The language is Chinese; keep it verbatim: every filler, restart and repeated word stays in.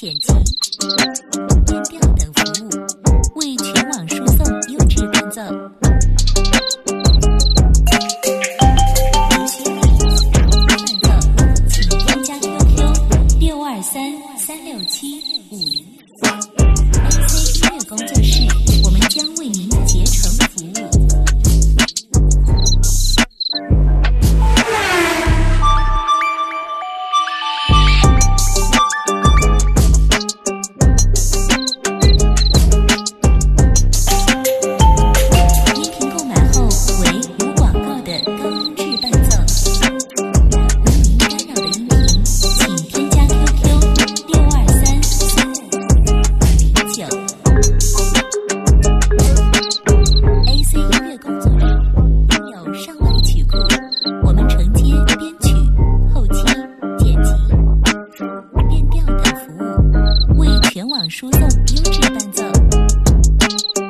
剪辑、变调等服务，为全网输送优质伴奏。伴奏，请添加 Q Q 六二三三六七五零三 A C 音乐工作室，我们将为您竭诚服务。输送优质伴奏。